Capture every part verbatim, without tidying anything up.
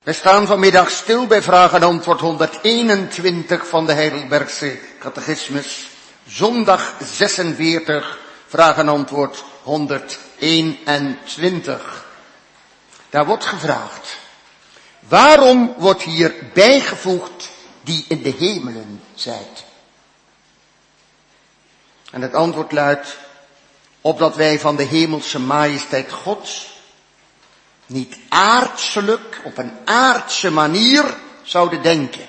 We staan vanmiddag stil bij vraag en antwoord honderdeenentwintig van de Heidelbergse Catechismus. Zondag zesenveertig, vraag en antwoord honderdeenentwintig. Daar wordt gevraagd: waarom wordt hier bijgevoegd die in de hemelen zijt? En het antwoord luidt: opdat wij van de hemelse majesteit Gods niet aardselijk, op een aardse manier zouden denken,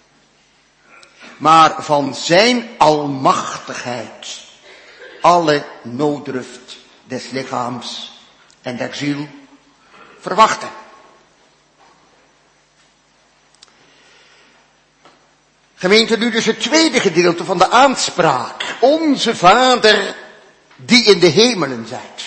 maar van zijn almachtigheid alle nooddruft des lichaams en der ziel verwachten. Gemeente, nu dus het tweede gedeelte van de aanspraak. Onze Vader die in de hemelen zijt.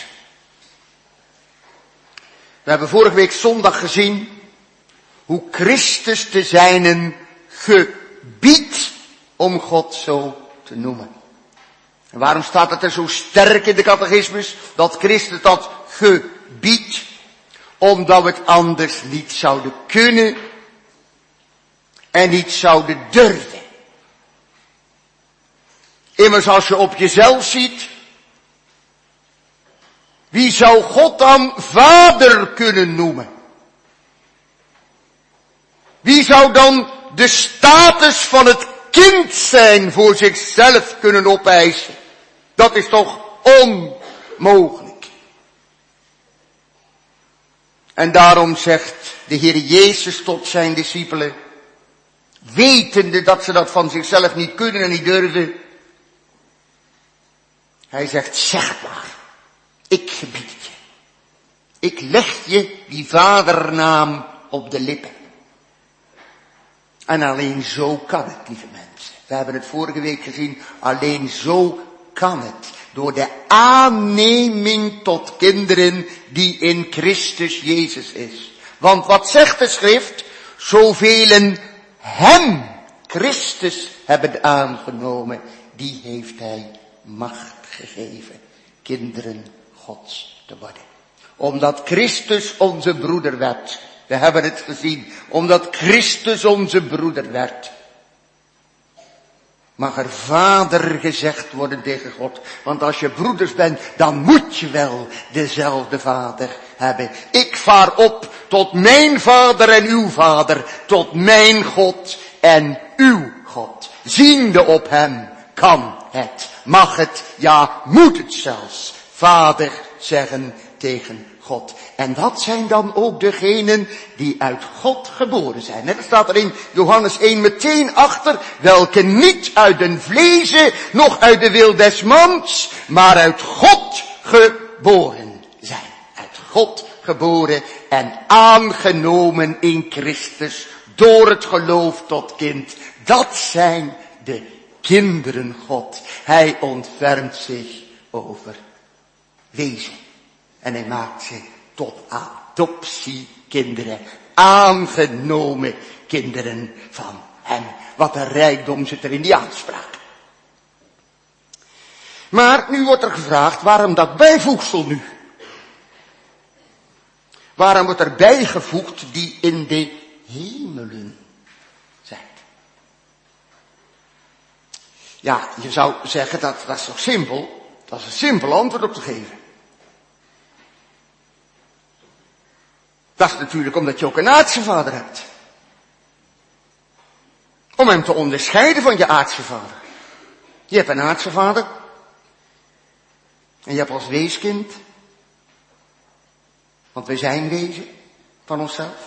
We hebben vorige week zondag gezien hoe Christus de zijnen gebiedt om God zo te noemen. En waarom staat het er zo sterk in de catechismus dat Christus dat gebiedt? Omdat we het anders niet zouden kunnen en niet zouden durven. Immers als je op jezelf ziet, wie zou God dan vader kunnen noemen? Wie zou dan de status van het kind zijn voor zichzelf kunnen opeisen? Dat is toch onmogelijk. En daarom zegt de Heer Jezus tot zijn discipelen, wetende dat ze dat van zichzelf niet kunnen en niet durven, hij zegt, zeg maar, ik gebied het je. Ik leg je die vadernaam op de lippen. En alleen zo kan het, lieve mensen. We hebben het vorige week gezien, alleen zo kan het. Door de aanneming tot kinderen die in Christus Jezus is. Want wat zegt de schrift? Zoveel hem, Christus, hebben aangenomen, die heeft hij macht gegeven, kinderen Gods te worden. Omdat Christus onze broeder werd. We hebben het gezien. Omdat Christus onze broeder werd, mag er vader gezegd worden tegen God. Want als je broeders bent, dan moet je wel dezelfde vader hebben. Ik vaar op tot mijn vader en uw vader, tot mijn God en uw God. Ziende op hem kan het, mag het, ja moet het zelfs, vader zeggen tegen God. En dat zijn dan ook degenen die uit God geboren zijn. Dat staat er in Johannes één meteen achter, welke niet uit den vleese, noch uit de wil des mans, maar uit God geboren zijn. Uit God geboren en aangenomen in Christus, door het geloof tot kind. Dat zijn de kinderen God. Hij ontfermt zich over wezen. En hij maakt ze tot adoptiekinderen. Aangenomen kinderen van hem. Wat een rijkdom zit er in die aanspraak. Maar nu wordt er gevraagd, waarom dat bijvoegsel nu? Waarom wordt er bijgevoegd die in de hemelen zijn? Ja, je zou zeggen, dat, dat is toch simpel? Dat is een simpel antwoord op te geven. Dat is natuurlijk omdat je ook een aardse vader hebt. Om hem te onderscheiden van je aardse vader. Je hebt een aardse vader. En je hebt als weeskind. Want wij zijn wezen van onszelf.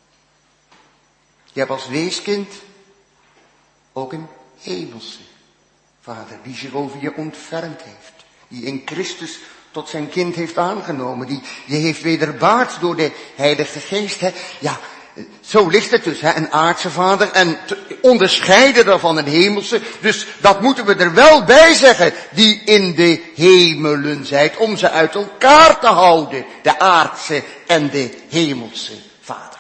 Je hebt als weeskind ook een hemelse vader. Die zich over je ontfermd heeft. Die in Christus tot zijn kind heeft aangenomen. Die je heeft wederbaard door de Heilige Geest. Hè. Ja, zo ligt het dus. Hè. Een aardse vader en te onderscheiden daarvan een hemelse. Dus dat moeten we er wel bij zeggen. Die in de hemelen zijt. Om ze uit elkaar te houden. De aardse en de hemelse vader.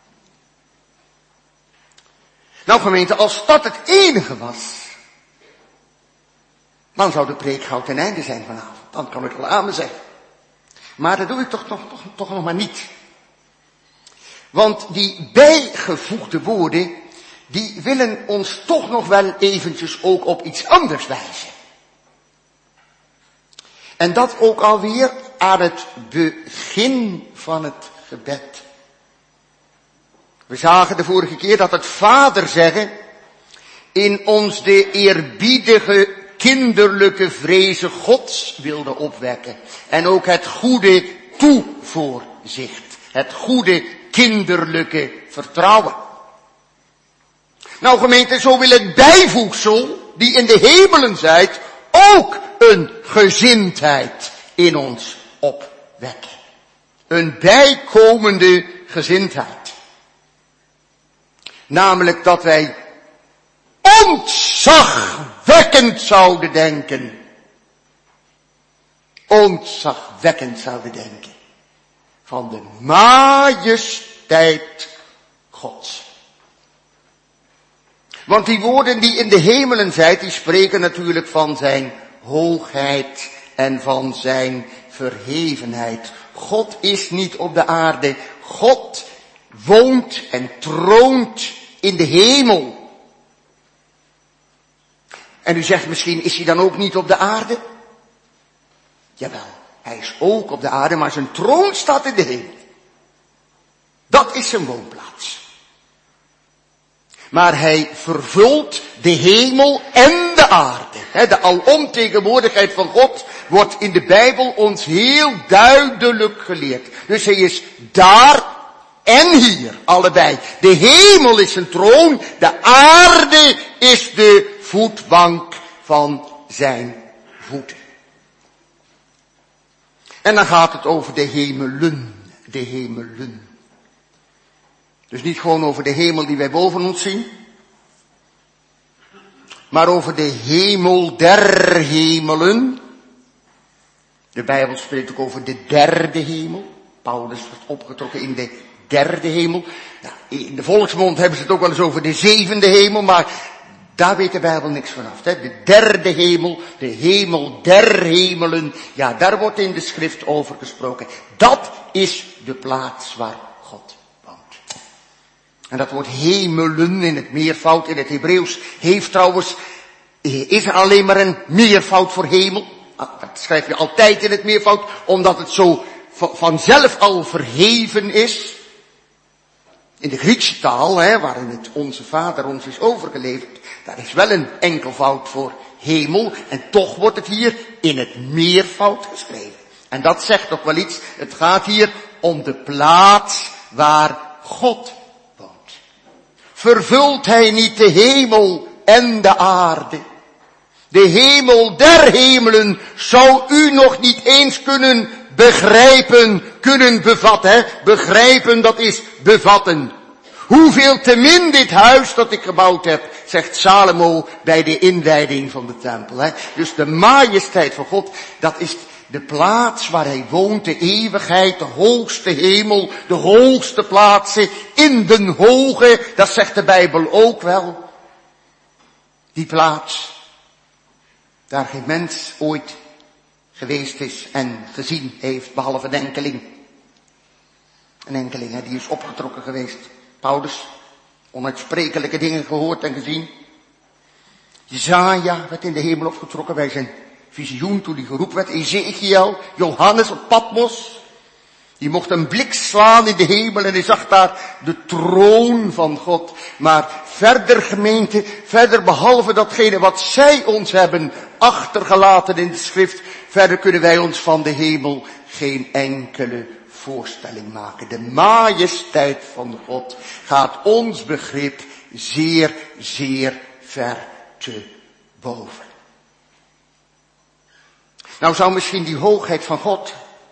Nou gemeente, als dat het enige was, dan zou de preek gauw ten einde zijn vanavond. Dan kan ik wel amen zeggen. Maar dat doe ik toch, toch, toch, toch nog maar niet. Want die bijgevoegde woorden, die willen ons toch nog wel eventjes ook op iets anders wijzen. En dat ook alweer aan het begin van het gebed. We zagen de vorige keer dat het Vader zeggen in ons de eerbiedige kinderlijke vrezen Gods wilde opwekken. En ook het goede toevoorzicht. Het goede kinderlijke vertrouwen. Nou gemeente, zo wil het bijvoegsel die in de hemelen zijt ook een gezindheid in ons opwekken. Een bijkomende gezindheid. Namelijk dat wij ontzagwekkend zouden denken. Ontzagwekkend zouden denken. Van de majesteit Gods. Want die woorden die in de hemelen zijn, die spreken natuurlijk van zijn hoogheid en van zijn verhevenheid. God is niet op de aarde. God woont en troont in de hemel. En u zegt misschien, is hij dan ook niet op de aarde? Jawel, hij is ook op de aarde, maar zijn troon staat in de hemel. Dat is zijn woonplaats. Maar hij vervult de hemel en de aarde. De alomtegenwoordigheid van God wordt in de Bijbel ons heel duidelijk geleerd. Dus hij is daar en hier, allebei. De hemel is zijn troon, de aarde is de voetbank van zijn voeten. En dan gaat het over de hemelen, de hemelen. Dus niet gewoon over de hemel die wij boven ons zien, maar over de hemel der hemelen. De Bijbel spreekt ook over de derde hemel. Paulus wordt opgetrokken in de derde hemel. Ja, in de volksmond hebben ze het ook wel eens over de zevende hemel, maar daar weet de Bijbel niks vanaf. Hè? De derde hemel, de hemel der hemelen, ja, daar wordt in de schrift over gesproken. Dat is de plaats waar God woont. En dat woord hemelen in het meervoud, in het Hebreeuws, heeft trouwens, is er alleen maar een meervoud voor hemel. Dat schrijf je altijd in het meervoud, omdat het zo vanzelf al verheven is. In de Griekse taal, hè, waarin het onze Vader ons is overgeleverd, daar is wel een enkelvoud voor hemel. En toch wordt het hier in het meervoud geschreven. En dat zegt toch wel iets. Het gaat hier om de plaats waar God woont. Vervult hij niet de hemel en de aarde? De hemel der hemelen zou u nog niet eens kunnen begrijpen, kunnen bevatten. Hè? Begrijpen, dat is bevatten. Hoeveel te min dit huis dat ik gebouwd heb, zegt Salomo bij de inwijding van de tempel. Hè? Dus de majesteit van God, dat is de plaats waar hij woont, de eeuwigheid, de hoogste hemel, de hoogste plaatsen, in den hoge, dat zegt de Bijbel ook wel. Die plaats, daar geen mens ooit geweest is en gezien heeft, behalve een enkeling. Een enkeling, hè, die is opgetrokken geweest. Paulus, onuitsprekelijke dingen gehoord en gezien. Jesaja werd in de hemel opgetrokken bij zijn visioen toen hij geroepen werd. Ezekiel, Johannes op Patmos. Die mocht een blik slaan in de hemel en hij zag daar de troon van God. Maar verder gemeente, verder behalve datgene wat zij ons hebben achtergelaten in de schrift, verder kunnen wij ons van de hemel geen enkele voorstelling maken. De majesteit van God gaat ons begrip zeer, zeer ver te boven. Nou zou misschien die hoogheid van God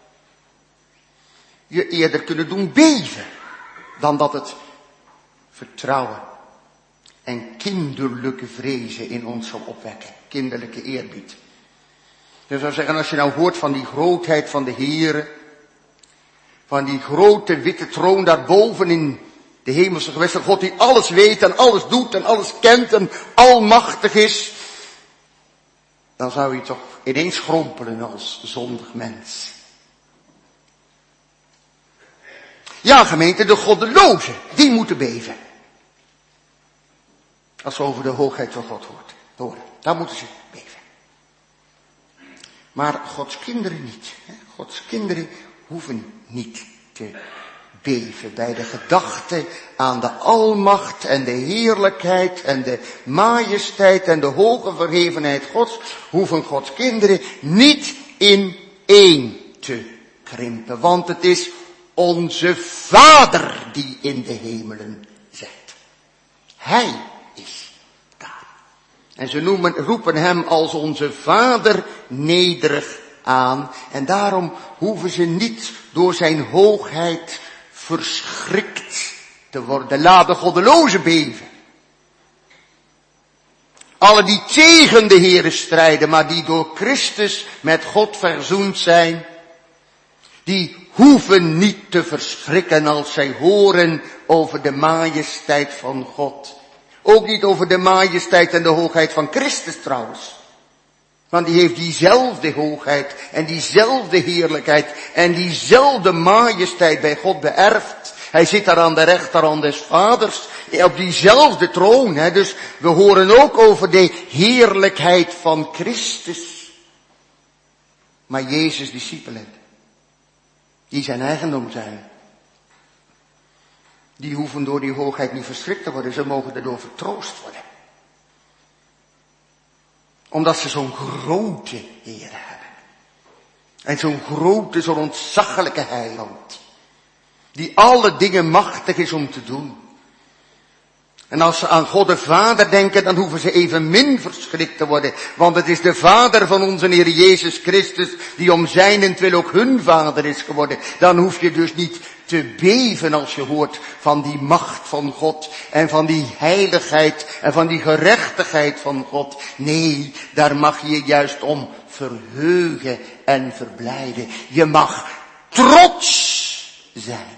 je eerder kunnen doen beven dan dat het vertrouwen en kinderlijke vrezen in ons zal opwekken. Kinderlijke eerbied. Je zou zeggen, als je nou hoort van die grootheid van de Heere, van die grote witte troon daarboven in de hemelse gewesten, God die alles weet en alles doet en alles kent en almachtig is, dan zou je toch ineens schrompelen als zondig mens. Ja, gemeente, de goddelozen, die moeten beven. Als ze over de hoogheid van God hoort, horen, dan moeten ze beven. Maar Gods kinderen niet. Gods kinderen hoeven niet te beven bij de gedachte aan de almacht en de heerlijkheid en de majesteit en de hoge verhevenheid Gods, hoeven Gods kinderen niet in één te krimpen. Want het is onze Vader die in de hemelen zit. Hij is daar. En ze noemen, roepen hem als onze Vader nederig aan. En daarom hoeven ze niet door zijn hoogheid verschrikt te worden. Laat de goddelozen beven. Alle die tegen de Heere strijden, maar die door Christus met God verzoend zijn, die hoeven niet te verschrikken als zij horen over de majesteit van God. Ook niet over de majesteit en de hoogheid van Christus trouwens. Want die heeft diezelfde hoogheid en diezelfde heerlijkheid en diezelfde majesteit bij God beërfd. Hij zit daar aan de rechterhand des Vaders, op diezelfde troon. Hè. Dus we horen ook over de heerlijkheid van Christus. Maar Jezus' discipelen, die zijn eigendom zijn, die hoeven door die hoogheid niet verschrikt te worden. Ze mogen erdoor vertroost worden. Omdat ze zo'n grote Heer hebben. En zo'n grote, zo'n ontzaglijke heiland. Die alle dingen machtig is om te doen. En als ze aan God de Vader denken, dan hoeven ze evenmin verschrikt te worden. Want het is de Vader van onze Heer Jezus Christus, die om zijnentwil ook hun Vader is geworden. Dan hoef je dus niet te beven als je hoort van die macht van God en van die heiligheid en van die gerechtigheid van God. Nee, daar mag je je juist om verheugen en verblijden. Je mag trots zijn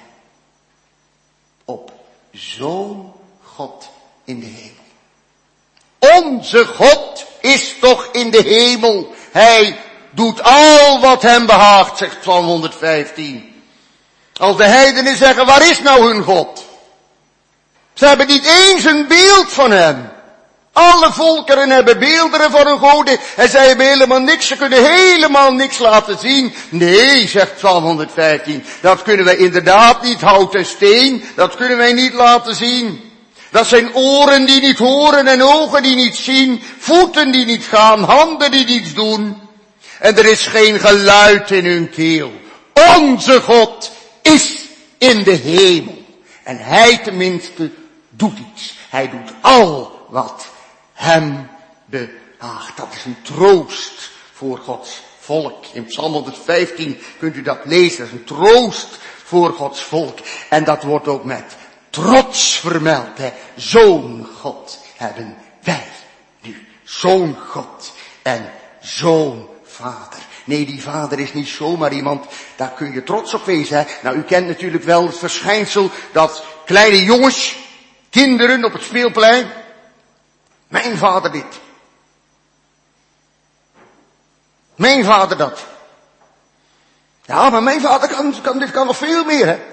op zo'n God in de hemel. Onze God is toch in de hemel. Hij doet al wat hem behaagt, zegt Psalm honderdvijftien. Als de heidenen zeggen, waar is nou hun God? Ze hebben niet eens een beeld van hem. Alle volkeren hebben beelden van hun goden en zij hebben helemaal niks, ze kunnen helemaal niks laten zien. Nee, zegt Psalm honderdvijftien, dat kunnen wij inderdaad niet, hout en steen, dat kunnen wij niet laten zien. Dat zijn oren die niet horen en ogen die niet zien, voeten die niet gaan, handen die niets doen. En er is geen geluid in hun keel. Onze God is in de hemel. En hij tenminste doet iets. Hij doet al wat hem behaagt. Dat is een troost voor Gods volk. In Psalm honderdvijftien kunt u dat lezen. Dat is een troost voor Gods volk. En dat wordt ook met trots vermeld. Hè. Zo'n God hebben wij nu. Zo'n God en zo'n Vader. Nee, die Vader is niet zomaar iemand, daar kun je trots op wezen. Hè. Nou, u kent natuurlijk wel het verschijnsel dat kleine jongens, kinderen op het speelplein, mijn vader dit. Mijn vader dat. Ja, maar mijn vader kan, kan dit kan nog veel meer, hè.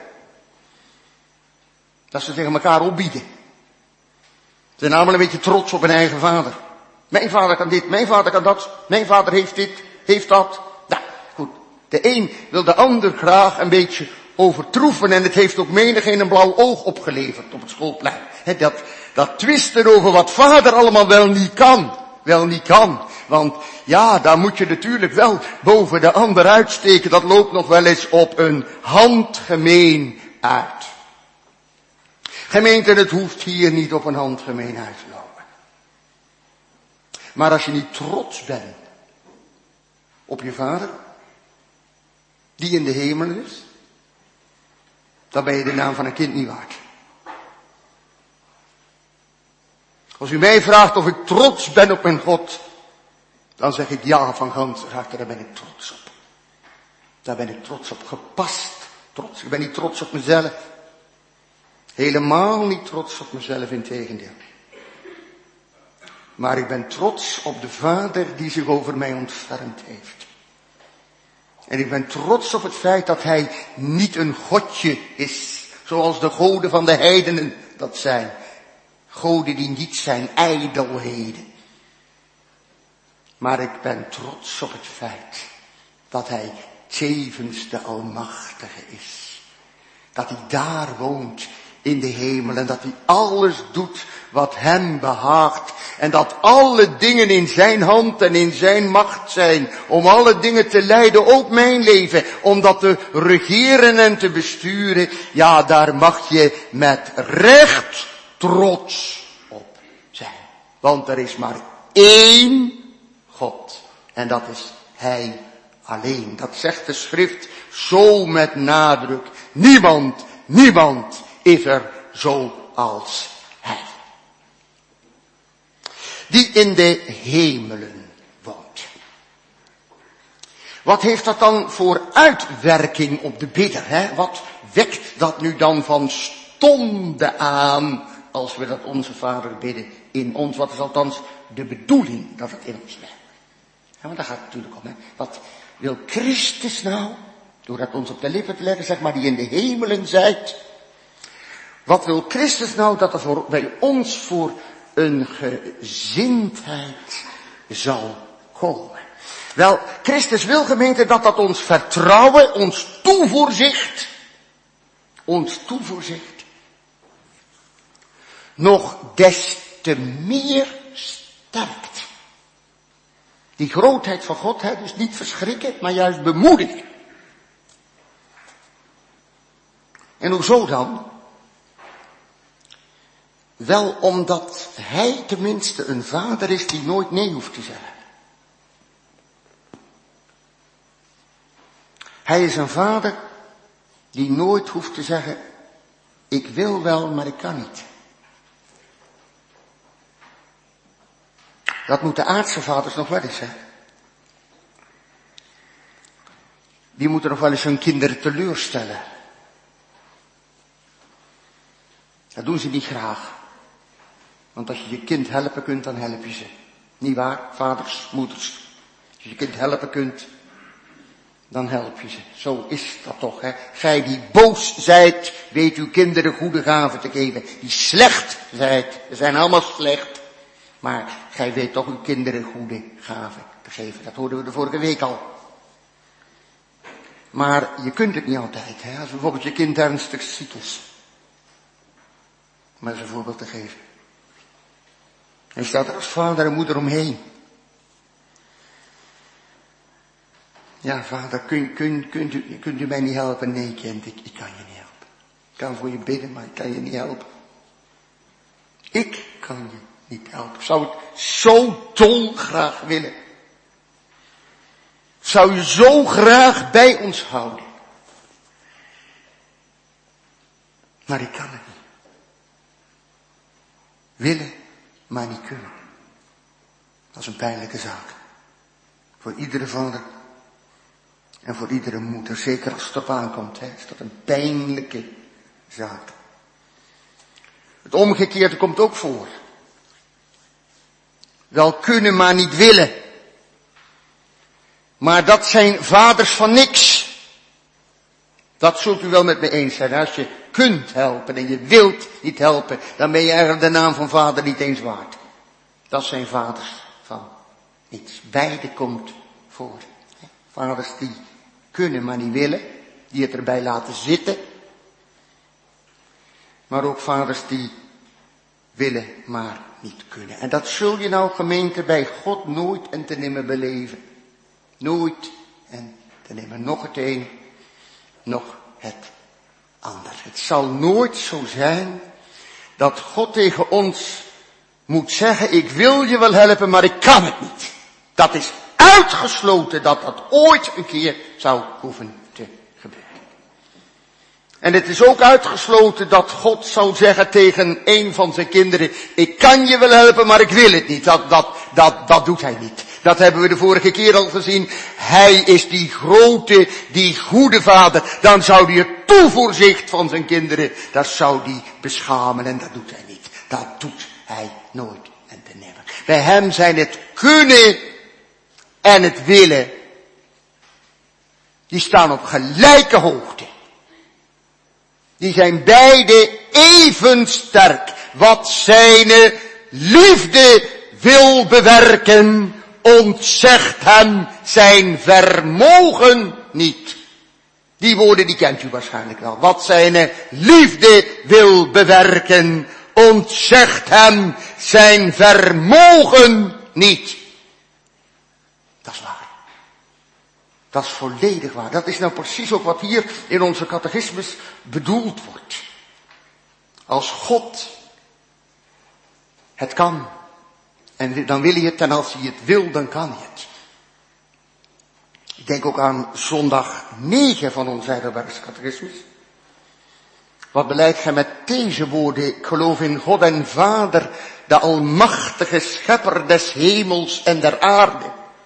Dat ze tegen elkaar opbieden. Ze zijn allemaal een beetje trots op hun eigen vader. Mijn vader kan dit, mijn vader kan dat, mijn vader heeft dit, heeft dat. Nou, goed. De een wil de ander graag een beetje overtroeven en het heeft ook menig een blauw oog opgeleverd op het schoolplein. He, dat, dat twisten over wat vader allemaal wel niet kan. Wel niet kan. Want ja, daar moet je natuurlijk wel boven de ander uitsteken. Dat loopt nog wel eens op een handgemeen uit. Gemeente, het hoeft hier niet op een handgemeen uit te lopen. Maar als je niet trots bent op je vader, die in de hemel is, dan ben je de naam van een kind niet waard. Als u mij vraagt of ik trots ben op mijn God, dan zeg ik ja van ganse harte, daar ben ik trots op. Daar ben ik trots op, gepast trots. Ik ben niet trots op mezelf. Helemaal niet trots op mezelf, integendeel. Maar ik ben trots op de Vader die zich over mij ontfermd heeft. En ik ben trots op het feit dat hij niet een godje is, Zoals de goden van de heidenen dat zijn. Goden die niet zijn ijdelheden. Maar ik ben trots op het feit dat hij tevens de Almachtige is. Dat hij daar woont in de hemel en dat hij alles doet wat hem behaagt. En dat alle dingen in zijn hand en in zijn macht zijn om alle dingen te leiden, ook mijn leven. Om dat te regeren en te besturen. Ja, daar mag je met recht trots op zijn. Want er is maar één God. En dat is hij alleen. Dat zegt de schrift zo met nadruk. Niemand, niemand is er zoals hij. Die in de hemelen woont. Wat heeft dat dan voor uitwerking op de bidder? Hè? Wat wekt dat nu dan van stonde aan als we dat onze Vader bidden in ons? Wat is althans de bedoeling dat het in ons werkt? Ja, maar daar gaat het natuurlijk om. Hè? Wat wil Christus nou, door dat ons op de lippen te leggen, zeg maar, die in de hemelen zijt. Wat wil Christus nou dat er voor, bij ons voor een gezindheid zal komen? Wel, Christus wil, gemeente, dat dat ons vertrouwen, ons toevoorzicht, ons toevoorzicht, nog des te meer sterkt. Die grootheid van God, hè, dus niet verschrikken, maar juist bemoedigen. En hoezo dan? Wel omdat hij tenminste een vader is die nooit nee hoeft te zeggen. Hij is een vader die nooit hoeft te zeggen, ik wil wel, maar ik kan niet. Dat moeten aardse vaders nog wel eens, hè. Die moeten nog wel eens hun kinderen teleurstellen. Dat doen ze niet graag. Want als je je kind helpen kunt, dan help je ze. Niet waar, vaders, moeders? Als je je kind helpen kunt, dan help je ze. Zo is dat toch, hè. Gij die boos zijt, weet uw kinderen goede gaven te geven. Die slecht zijt, ze zijn allemaal slecht. Maar gij weet toch uw kinderen goede gaven te geven. Dat hoorden we de vorige week al. Maar je kunt het niet altijd, hè. Als bijvoorbeeld je kind ernstig ziek is. Om eens een voorbeeld te geven. En staat er als vader en moeder omheen. Ja, vader, kun, kun, kunt, u, kunt u mij niet helpen? Nee, kind, ik, ik kan je niet helpen. Ik kan voor je bidden, maar ik kan je niet helpen. Ik kan je niet helpen. Ik zou het zo dolgraag willen. Ik zou je zo graag bij ons houden. Maar ik kan het niet. Willen, maar niet kunnen. Dat is een pijnlijke zaak. Voor iedere vader en voor iedere moeder. Zeker als het op aankomt, hè, is dat een pijnlijke zaak. Het omgekeerde komt ook voor. Wel kunnen, maar niet willen. Maar dat zijn vaders van niks. Dat zult u wel met me eens zijn. Als je kunt helpen en je wilt niet helpen, dan ben je eigenlijk de naam van vader niet eens waard. Dat zijn vaders van niets. Beide komt voor. Vaders die kunnen maar niet willen, die het erbij laten zitten. Maar ook vaders die willen maar niet kunnen. En dat zul je nou, gemeente, bij God nooit en te nimmer beleven. Nooit en te nimmer. Nog het een, nog het ander. Het zal nooit zo zijn dat God tegen ons moet zeggen, ik wil je wel helpen, maar ik kan het niet. Dat is uitgesloten dat dat ooit een keer zou hoeven te gebeuren. En het is ook uitgesloten dat God zou zeggen tegen een van zijn kinderen, ik kan je wel helpen, maar ik wil het niet. Dat, dat, dat, dat doet hij niet. Dat hebben we de vorige keer al gezien. Hij is die grote, die goede vader. Dan zou hij het toevoorzicht van zijn kinderen, dat zou hij beschamen en dat doet hij niet. Dat doet hij nooit en te nimmer. Bij hem zijn het kunnen en het willen, die staan op gelijke hoogte. Die zijn beide even sterk. Wat zijn liefde wil bewerken, ontzegt hem zijn vermogen niet. Die woorden die kent u waarschijnlijk wel. Wat zijn liefde wil bewerken, ontzegt hem zijn vermogen niet. Dat is waar. Dat is volledig waar. Dat is nou precies ook wat hier in onze catechismus bedoeld wordt. Als God het kan, en dan wil hij het, en als hij het wil, dan kan hij het. Ik denk ook aan zondag negen van onze Heidelbergse catechismus. Wat beleidt gij met deze woorden? Ik geloof in God en Vader, de almachtige schepper des hemels en der aarde.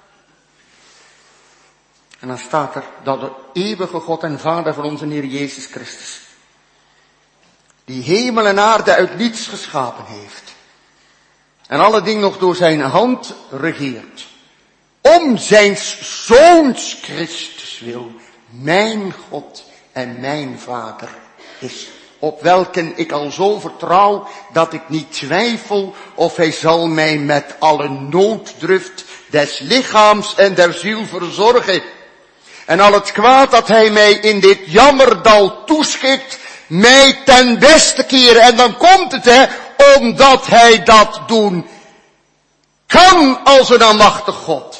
En dan staat er dat de eeuwige God en Vader van onze Heer Jezus Christus, die hemel en aarde uit niets geschapen heeft, en alle dingen nog door zijn hand regeert, om zijn Zoons Christus wil, mijn God en mijn Vader is, op welken ik al zo vertrouw, dat ik niet twijfel of hij zal mij met alle nooddruft des lichaams en der ziel verzorgen. En al het kwaad dat hij mij in dit jammerdal toeschikt, mij ten beste keren. En dan komt het, hè, omdat hij dat doen kan als een almachtig God.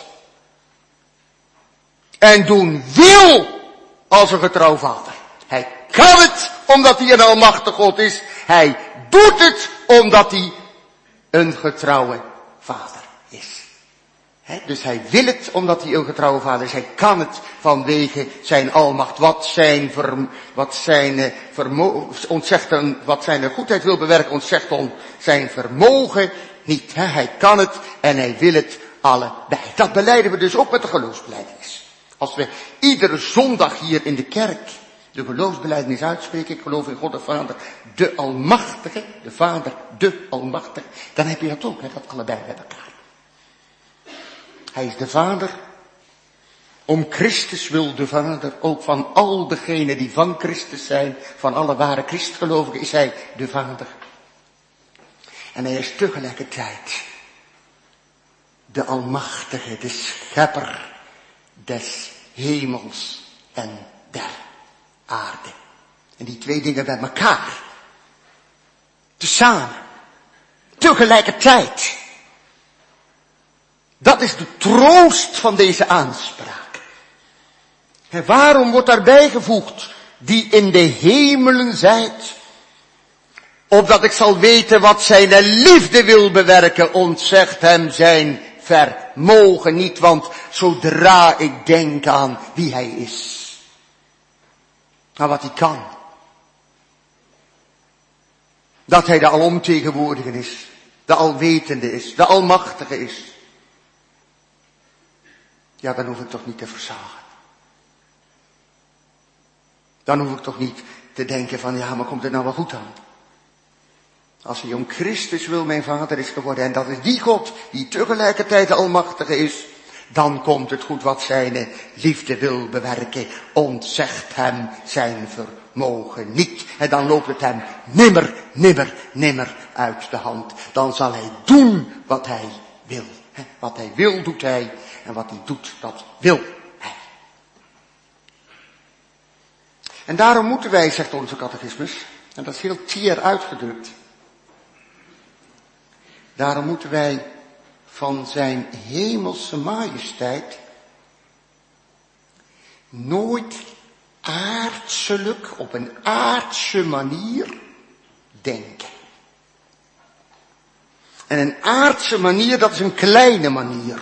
En doen wil als een getrouw vader. Hij kan het omdat hij een almachtig God is. Hij doet het omdat hij een getrouwe vader is. He, dus hij wil het omdat hij een getrouwe vader is. Hij kan het vanwege zijn almacht. Wat zijn, ver, wat zijn vermogen, ontzegt hem, wat zijn goedheid wil bewerken, ontzegt om zijn vermogen niet. He, hij kan het en hij wil het allebei. Dat belijden we dus ook met de geloofsbelijdenis. Als we iedere zondag hier in de kerk de geloofsbelijdenis uitspreken, ik geloof in God de Vader, de Almachtige, de Vader, de Almachtige, dan heb je dat ook, hè, dat allebei met elkaar. Hij is de Vader. Om Christus wil de Vader, ook van al degenen die van Christus zijn, van alle ware Christgelovigen, is hij de Vader. En hij is tegelijkertijd de Almachtige, de Schepper des hemels en der aarde. En die twee dingen bij elkaar, tezamen, tegelijkertijd. Dat is de troost van deze aanspraak. En waarom wordt daarbij gevoegd, die in de hemelen zijt, opdat ik zal weten wat zijn liefde wil bewerken, ontzegt hem zijn vermogen niet, want zodra ik denk aan wie hij is, aan wat hij kan, dat hij de alomtegenwoordige is, de alwetende is, de almachtige is, ja, dan hoef ik toch niet te verzagen. Dan hoef ik toch niet te denken van, ja, maar komt het nou wel goed aan? Als hij om Christus wil mijn vader is geworden, en dat is die God die tegelijkertijd de almachtige is, dan komt het goed wat zijn liefde wil bewerken, ontzegt hem zijn vermogen niet. En dan loopt het hem nimmer, nimmer, nimmer uit de hand. Dan zal hij doen wat hij wil. Wat hij wil doet hij, en wat hij doet, dat wil hij. En daarom moeten wij, zegt onze catechismus, en dat is heel tier uitgedrukt, daarom moeten wij van zijn hemelse majesteit nooit aardselijk, op een aardse manier denken. En een aardse manier, dat is een kleine manier.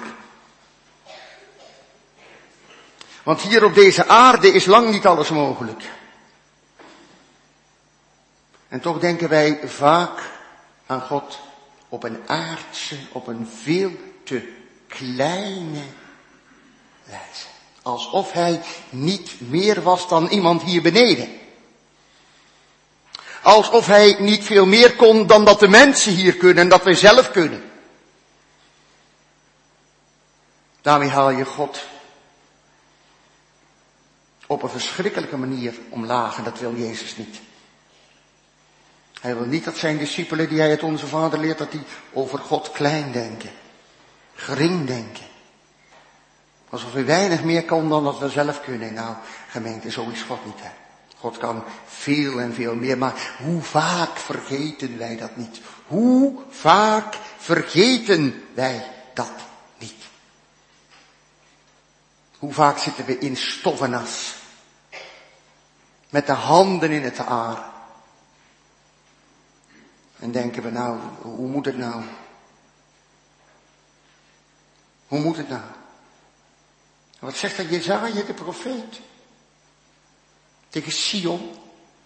Want hier op deze aarde is lang niet alles mogelijk. En toch denken wij vaak aan God op een aardse, op een veel te kleine wijze. Alsof hij niet meer was dan iemand hier beneden. Alsof hij niet veel meer kon dan dat de mensen hier kunnen en dat wij zelf kunnen. Daarmee haal je God op een verschrikkelijke manier omlaag en dat wil Jezus niet. Hij wil niet dat zijn discipelen die hij het Onze Vader leert, dat die over God klein denken. Gering denken. Alsof hij weinig meer kan dan dat we zelf kunnen. Nou, gemeente, zo is God niet, hè. God kan veel en veel meer, maar hoe vaak vergeten wij dat niet? Hoe vaak vergeten wij dat niet? Hoe vaak zitten we in stof en as? Met de handen in het haar. En denken we nou, hoe moet het nou? Hoe moet het nou? Wat zegt dan Jesaja, de profeet? Tegen Sion.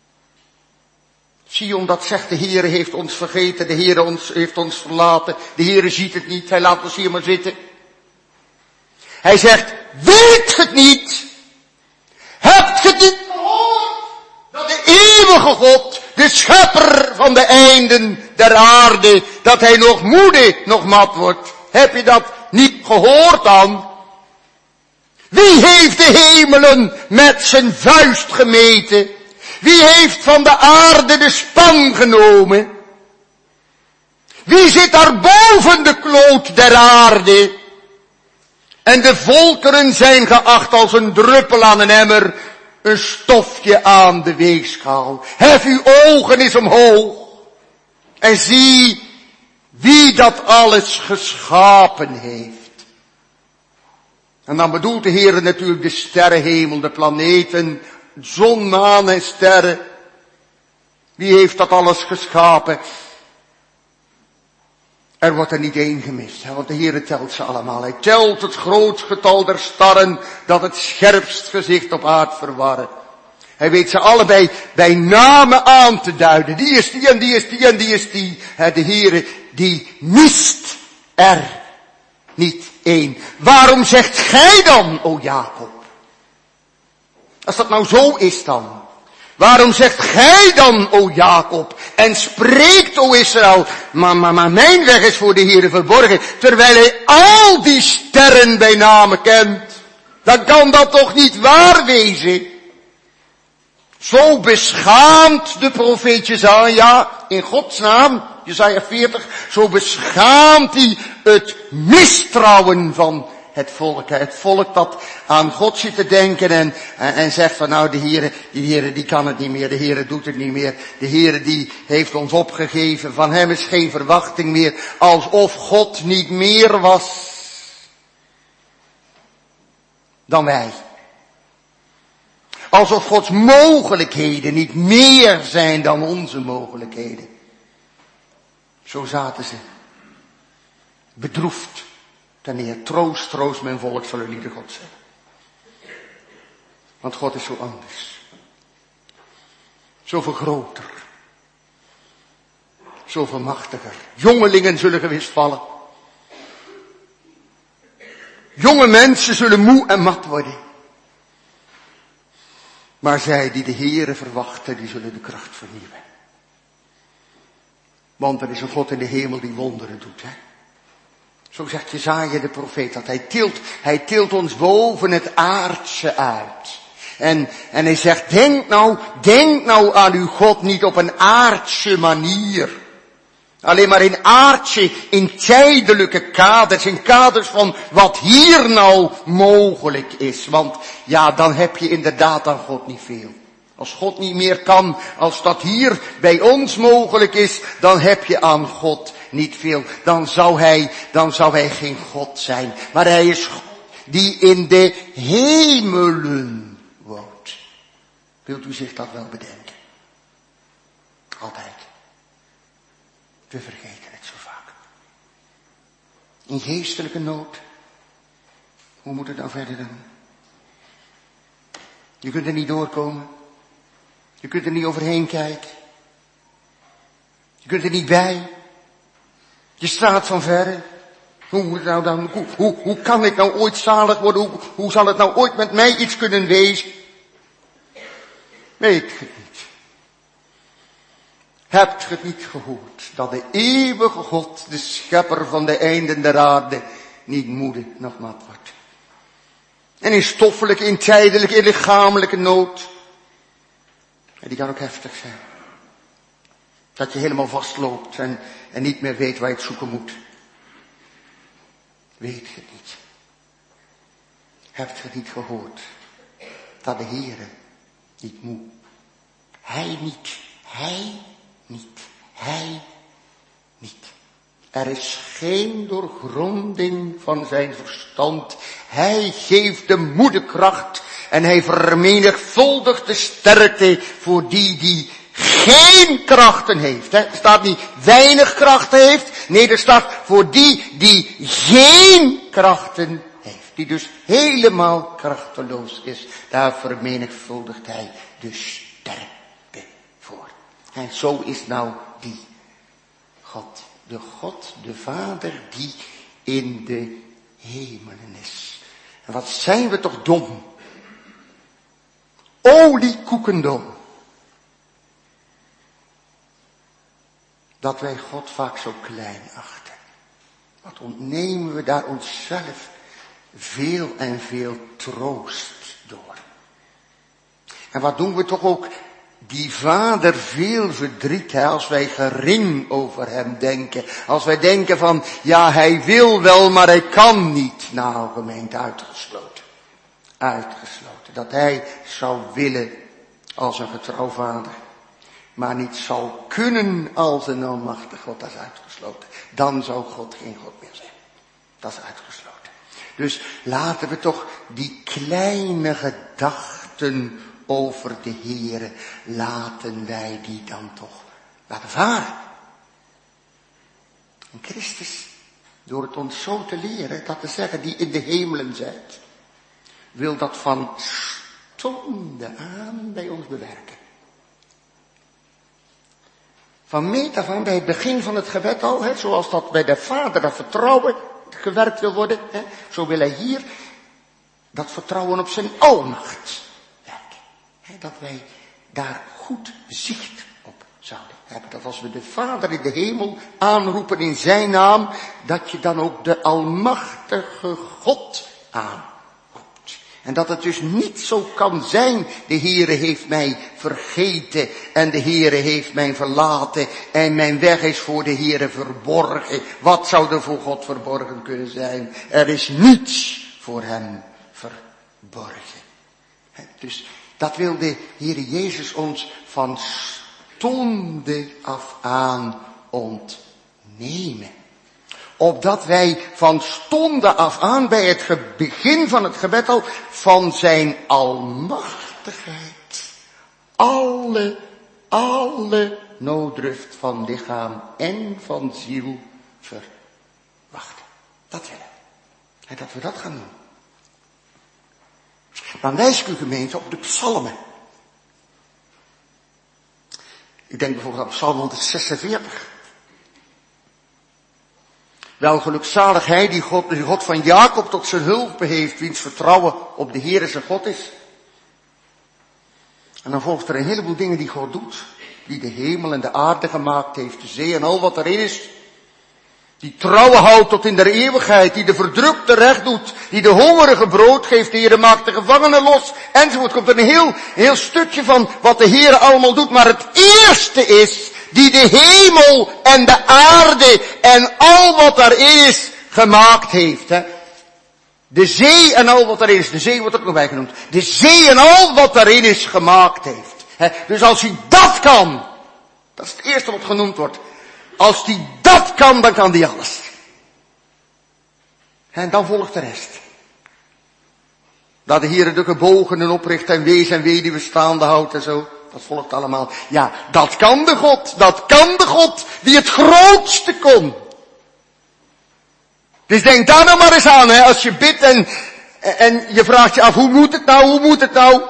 Sion, dat zegt, de Heere heeft ons vergeten, de Heere ons, heeft ons verlaten, de Heere ziet het niet, hij laat ons hier maar zitten. Hij zegt, weet het niet? Hebt ge het niet gehoord? Dat de eeuwige God, de schepper van de einden der aarde, dat hij nog moede, nog mat wordt. Heb je dat niet gehoord dan? Wie heeft de hemelen met zijn vuist gemeten? Wie heeft van de aarde de span genomen? Wie zit daar boven de kloot der aarde? En de volkeren zijn geacht als een druppel aan een emmer, een stofje aan de weegschaal. Hef uw ogen eens omhoog en zie wie dat alles geschapen heeft. En dan bedoelt de Heer natuurlijk de sterrenhemel, de planeten, zon, maan en sterren. Wie heeft dat alles geschapen? Er wordt er niet één gemist, hè, want de Heer telt ze allemaal. Hij telt het groot getal der starren, dat het scherpst gezicht op aard verwarren. Hij weet ze allebei bij namen aan te duiden. Die is die en die is die en die is die. De Heer die mist er niet één. Waarom zegt gij dan, o Jacob? Als dat nou zo is dan. Waarom zegt gij dan, o Jacob, en spreekt, o Israël, maar, maar, maar mijn weg is voor de Heere verborgen, terwijl hij al die sterren bij name kent. Dan kan dat toch niet waar wezen? Zo beschaamt de profeet Jesaja, in Gods naam, Jesaja veertig, zo beschaamt hij het mistrouwen van het volk. Het volk dat aan God zit te denken en, en, en zegt van nou de Heere, die Heere die kan het niet meer, de Heere doet het niet meer. De Heere die heeft ons opgegeven, van hem is geen verwachting meer, alsof God niet meer was dan wij. Alsof Gods mogelijkheden niet meer zijn dan onze mogelijkheden. Zo zaten ze. Bedroefd. Ten neer, troost, troost mijn volk, zullen lieden God zeggen. Want God is zo anders. Zoveel groter. Zoveel machtiger. Jongelingen zullen gewist vallen. Jonge mensen zullen moe en mat worden. Maar zij die de Heere verwachten, die zullen de kracht vernieuwen. Want er is een God in de hemel die wonderen doet, hè. Zo zegt Jesaja de profeet, dat hij tilt, hij tilt ons boven het aardse uit. En, en hij zegt, denk nou, denk nou aan uw God niet op een aardse manier. Alleen maar in aardse, in tijdelijke kaders, in kaders van wat hier nou mogelijk is. Want ja, dan heb je inderdaad aan God niet veel. Als God niet meer kan, als dat hier bij ons mogelijk is, dan heb je aan God niet veel. Dan zou hij, dan zou hij geen God zijn. Maar hij is God die in de hemelen woont. Wilt u zich dat wel bedenken? Altijd. We vergeten het zo vaak. In geestelijke nood. Hoe moet het nou verder dan? Je kunt er niet doorkomen. Je kunt er niet overheen kijken. Je kunt er niet bij. Je staat van verre. Hoe moet het nou dan, hoe, hoe, hoe kan ik nou ooit zalig worden? Hoe, hoe zal het nou ooit met mij iets kunnen wezen? Weet je het niet. Hebt ge het niet gehoord dat de eeuwige God, de schepper van de einden der aarde, niet moede nog mat wordt? En in stoffelijke, in tijdelijke, in lichamelijke nood. En die kan ook heftig zijn. Dat je helemaal vastloopt en, en niet meer weet waar je het zoeken moet. Weet je het niet? Hebt je het niet gehoord? Dat de Heere niet moe. Hij niet. Hij niet. Hij niet. Er is geen doorgronding van zijn verstand. Hij geeft de moedekracht en hij vermenigvuldigt de sterkte voor die die geen krachten heeft. Er staat niet weinig krachten heeft. Nee, er staat voor die die geen krachten heeft. Die dus helemaal krachteloos is. Daar vermenigvuldigt hij de sterkte voor. En zo is nou die God. De God, de Vader die in de hemelen is. En wat zijn we toch dom. Oliekoekendom. Dat wij God vaak zo klein achten. Wat ontnemen we daar onszelf veel en veel troost door. En wat doen we toch ook die Vader veel verdriet, hè, als wij gering over hem denken. Als wij denken van, ja, hij wil wel, maar hij kan niet. Nou, gemeente, uitgesloten. Uitgesloten. Dat hij zou willen als een getrouw vader. Maar niet zal kunnen als een almachtig God. Dat is uitgesloten. Dan zou God geen God meer zijn. Dat is uitgesloten. Dus laten we toch die kleine gedachten over de Heere, laten wij die dan toch laten varen. En Christus, door het ons zo te leren, dat te zeggen, die in de hemelen zijt, wil dat van stonde aan bij ons bewerken. Van meet af aan bij het begin van het gebed al, hè, zoals dat bij de Vader dat vertrouwen gewerkt wil worden, hè, zo wil hij hier dat vertrouwen op zijn almacht. Dat wij daar goed zicht op zouden hebben. Dat als we de Vader in de hemel aanroepen in zijn naam, dat je dan ook de almachtige God aanroept. En dat het dus niet zo kan zijn, de Heere heeft mij vergeten en de Heere heeft mij verlaten en mijn weg is voor de Heere verborgen. Wat zou er voor God verborgen kunnen zijn? Er is niets voor hem verborgen. Dus dat wil de Heere Jezus ons van stonde af aan ontnemen. Opdat wij van stonde af aan bij het begin van het gebed al van zijn almachtigheid alle, alle nooddruft van lichaam en van ziel verwachten. Dat willen we. En dat we dat gaan doen. Dan wijs ik u gemeente op de psalmen. Ik denk bijvoorbeeld aan psalm honderdzesenveertig. Wel gelukzalig hij die God, die God van Jacob tot zijn hulp heeft, wiens vertrouwen op de Heere zijn God is. En dan volgt er een heleboel dingen die God doet. Die de hemel en de aarde gemaakt heeft, de zee en al wat erin is. Die trouwen houdt tot in der eeuwigheid, die de verdrukte recht doet, die de hongerige brood geeft, de Heere maakt de gevangenen los, enzovoort. Komt er een heel, een heel stukje van wat de Heere allemaal doet. Maar het eerste is, die de hemel en de aarde en al wat daarin is gemaakt heeft. Hè. De zee en al wat daarin is, de zee wordt ook nog bij genoemd. De zee en al wat daarin is gemaakt heeft. Hè. Dus als hij dat kan, dat is het eerste wat genoemd wordt. Als die dat kan, dan kan die alles. En dan volgt de rest. Dat de Heere de gebogenen opricht en wees en weduwe staande houdt en zo. Dat volgt allemaal. Ja, dat kan de God. Dat kan de God die het grootste kon. Dus denk daar nou maar eens aan, hè, als je bidt en, en je vraagt je af, hoe moet het nou, hoe moet het nou?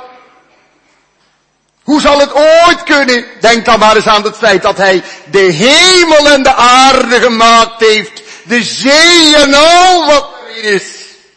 Hoe zal het ooit kunnen? Denk dan maar eens aan het feit dat hij de hemel en de aarde gemaakt heeft. De zee en al wat erin is.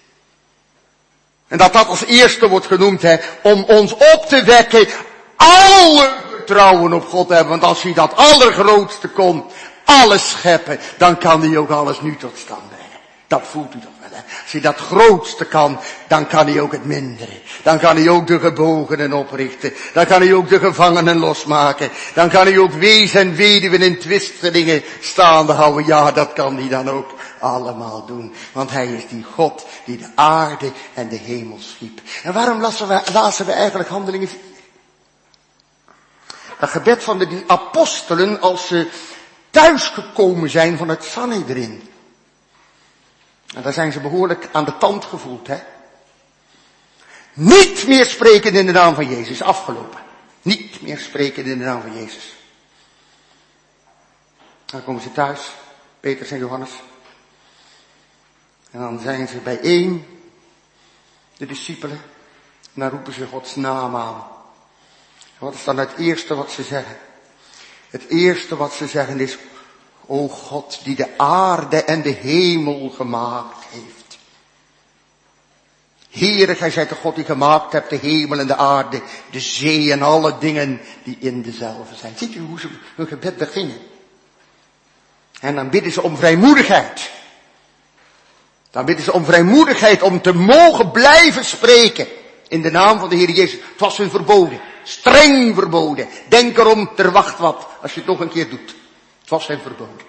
En dat dat als eerste wordt genoemd, hè, om ons op te wekken. Alle vertrouwen op God hebben. Want als hij dat allergrootste kon, alles scheppen, dan kan hij ook alles nu tot stand brengen. Dat voelt u toch wel, hè. Als hij dat grootste kan, dan kan hij ook het mindere. Dan kan hij ook de gebogenen oprichten. Dan kan hij ook de gevangenen losmaken. Dan kan hij ook wees en weduwen in twistelingen staande houden. Ja, dat kan hij dan ook allemaal doen. Want hij is die God die de aarde en de hemel schiep. En waarom lazen we, lazen we eigenlijk Handelingen vier? Dat gebed van de die apostelen als ze thuisgekomen zijn van het Sanhedrin. En daar zijn ze behoorlijk aan de tand gevoeld, hè. Niet meer spreken in de naam van Jezus, afgelopen. Niet meer spreken in de naam van Jezus. Dan komen ze thuis, Petrus en Johannes. En dan zijn ze bijeen, de discipelen. En dan roepen ze Gods naam aan. En wat is dan het eerste wat ze zeggen? Het eerste wat ze zeggen is, o God die de aarde en de hemel gemaakt heeft. Heere, gij zijt de God die gemaakt hebt de hemel en de aarde, de zee en alle dingen die in dezelfde zijn. Ziet u hoe ze hun gebed beginnen? En dan bidden ze om vrijmoedigheid. Dan bidden ze om vrijmoedigheid om te mogen blijven spreken in de naam van de Heer Jezus. Het was hun verboden. Streng verboden. Denk erom, ter wacht wat, als je het nog een keer doet. Het was hen verboden.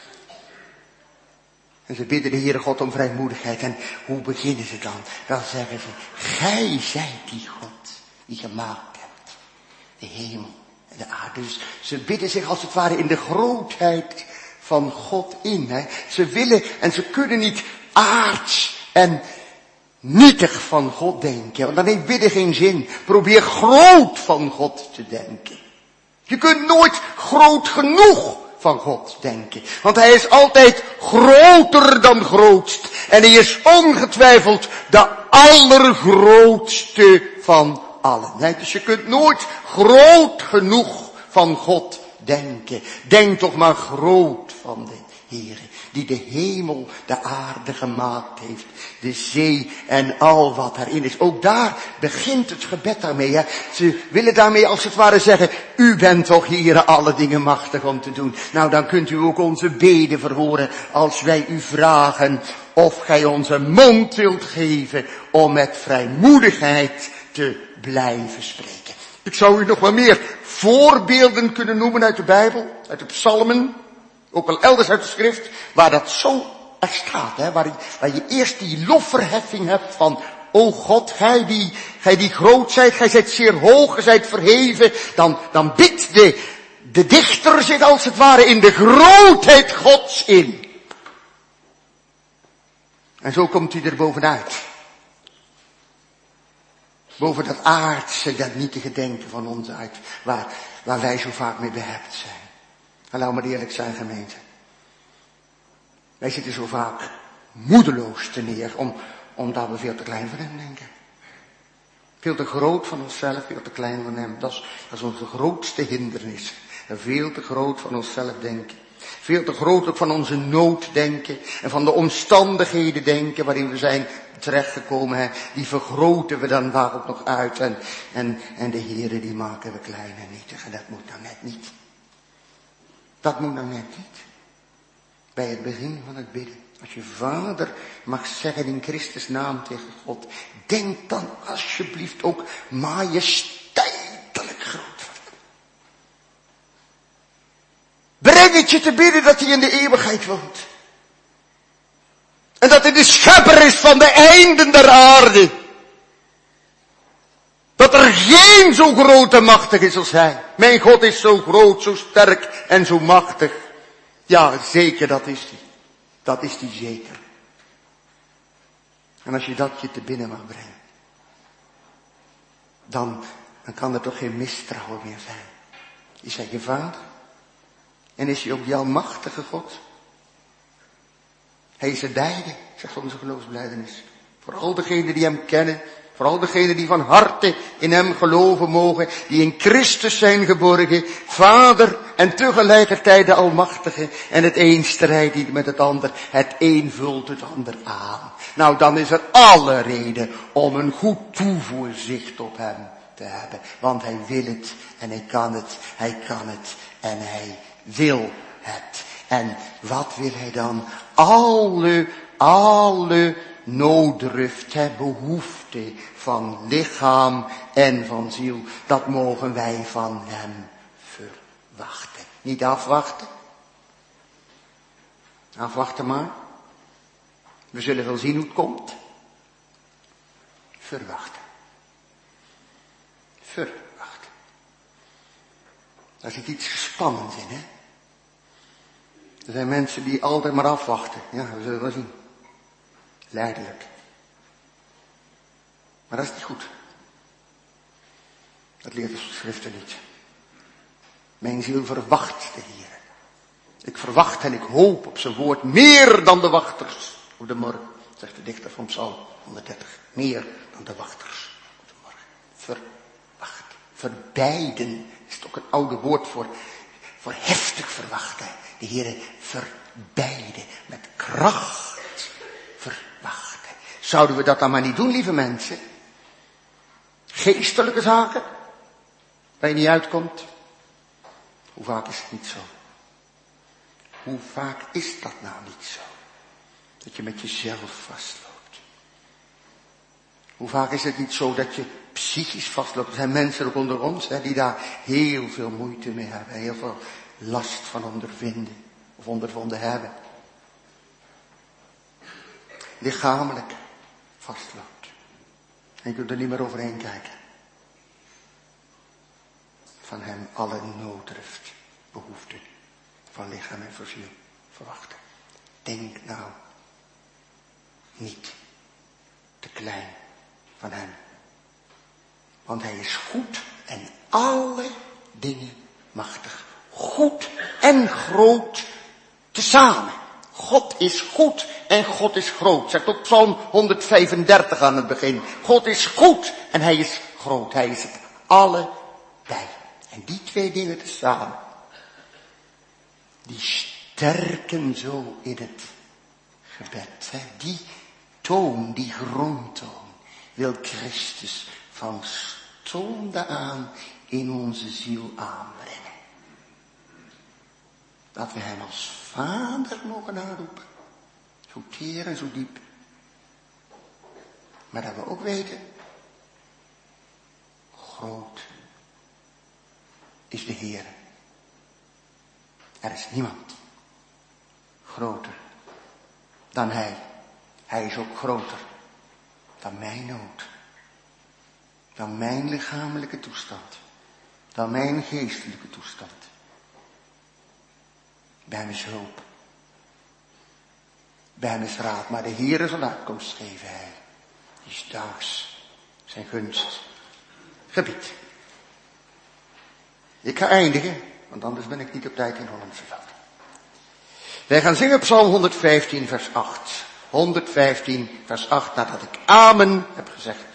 En ze bidden de Heere God om vrijmoedigheid. En hoe beginnen ze dan? Dan zeggen ze, gij zijt die God die gemaakt hebt. De hemel en de aarde. Dus ze bidden zich als het ware in de grootheid van God in. Hè. Ze willen en ze kunnen niet aards en nietig van God denken. Want dan heeft bidden geen zin. Probeer groot van God te denken. Je kunt nooit groot genoeg van God denken. Want hij is altijd groter dan grootst. En hij is ongetwijfeld de allergrootste van allen. Nee, dus je kunt nooit groot genoeg van God denken. Denk toch maar groot van de Heere, die de hemel, de aarde gemaakt heeft, de zee en al wat daarin is. Ook daar begint het gebed daarmee. Hè. Ze willen daarmee als het ware zeggen, u bent toch Heere alle dingen machtig om te doen. Nou, dan kunt u ook onze beden verhoren als wij u vragen of gij ons een mond wilt geven om met vrijmoedigheid te blijven spreken. Ik zou u nog wel meer voorbeelden kunnen noemen uit de Bijbel, uit de psalmen, ook wel elders uit de schrift, waar dat zo echt staat, hè, waar, waar je eerst die lofverheffing hebt van, o God, gij die, gij die groot zijt, gij zijt zeer hoog, gij zijt verheven, dan, dan bidt de, de dichter zich als het ware in de grootheid Gods in. En zo komt hij er bovenuit. Boven dat aardse, dat nietige denken van ons uit, waar, waar wij zo vaak mee behept zijn. En laten we maar eerlijk zijn, gemeente. Wij zitten zo vaak moedeloos te neer, om, omdat we veel te klein van hem denken. Veel te groot van onszelf, veel te klein van hem. Dat is, dat is onze grootste hindernis. En veel te groot van onszelf denken. Veel te groot ook van onze nood denken. En van de omstandigheden denken waarin we zijn terechtgekomen. Hè. Die vergroten we dan vaak ook nog uit. En, en, en de Heere die maken we klein en nietig. En dat moet nou net niet. Dat moet nou net niet. Bij het begin van het bidden. Als je vader mag zeggen in Christus naam tegen God. Denk dan alsjeblieft ook majesteitelijk groot van hem. Breng het je te bidden dat hij in de eeuwigheid woont. En dat hij de schepper is van de einden der aarde. Dat er geen zo groot en machtig is als hij. Mijn God is zo groot, zo sterk en zo machtig. Ja, zeker, dat is hij. Dat is hij zeker. En als je dat je te binnen mag brengen, dan, dan kan er toch geen mistrouwen meer zijn. Is hij je vader? En is hij ook die almachtige God? Hij is er beide, zegt onze geloofsbelijdenis. Voor al degenen die hem kennen, voor al degenen die van harte in hem geloven mogen, die in Christus zijn geborgen, Vader en tegelijkertijd de Almachtige. En het een strijdt niet met het ander, het een vult het ander aan. Nou, dan is er alle reden om een goed toevoerzicht op hem te hebben. Want hij wil het en hij kan het, hij kan het en hij wil het. En wat wil hij dan? Alle, alle nooddruft, hè, behoefte van lichaam en van ziel. Dat mogen wij van hem verwachten. Niet afwachten. Afwachten maar. We zullen wel zien hoe het komt. Verwachten. Verwachten. Daar zit iets gespannends in, hè. Er zijn mensen die altijd maar afwachten. Ja, we zullen wel zien. Lijdelijk. Maar dat is niet goed. Dat leert de schriften niet. Mijn ziel verwacht de Heer. Ik verwacht en ik hoop op zijn woord meer dan de wachters op de morgen, zegt de dichter van Psalm honderddertig. Meer dan de wachters op de morgen. Verwacht. Verbeiden is toch een oude woord voor, voor heftig verwachten. De Heer verbeiden met kracht verwachten. Zouden we dat dan maar niet doen, lieve mensen? Geestelijke zaken, waar je niet uitkomt. Hoe vaak is het niet zo? Hoe vaak is dat nou niet zo? Dat je met jezelf vastloopt. Hoe vaak is het niet zo dat je psychisch vastloopt? Er zijn mensen ook onder ons, hè, die daar heel veel moeite mee hebben. Heel veel last van ondervinden. Of ondervonden hebben. Lichamelijk vastloopt. En je kunt er niet meer overheen kijken. Van hem alle nooddruft, behoefte van lichaam en voor ziel verwachten. Denk nou niet te klein van hem. Want hij is goed en alle dingen machtig. Goed en groot tezamen. God is goed en God is groot. Zegt ook Psalm honderdvijfendertig aan het begin. God is goed en hij is groot. Hij is het allebei. En die twee dingen tezamen, die sterken zo in het gebed. Hè? Die toon, die grondtoon, wil Christus van stonde aan in onze ziel aanbrengen. Dat we hem als vader mogen aanroepen. Zo teer en zo diep. Maar dat we ook weten, groot is de Heer. Er is niemand groter dan hij. Hij is ook groter dan mijn nood. Dan mijn lichamelijke toestand. Dan mijn geestelijke toestand. Bij hem is hulp. Bij hem is raad. Maar de Heer zal uitkomst geven, hij. Die is daags zijn gunst gebied. Ik ga eindigen, want anders ben ik niet op tijd in Hollandse Veld. Wij gaan zingen Psalm honderdvijftien vers acht. honderdvijftien vers acht, nadat ik amen heb gezegd.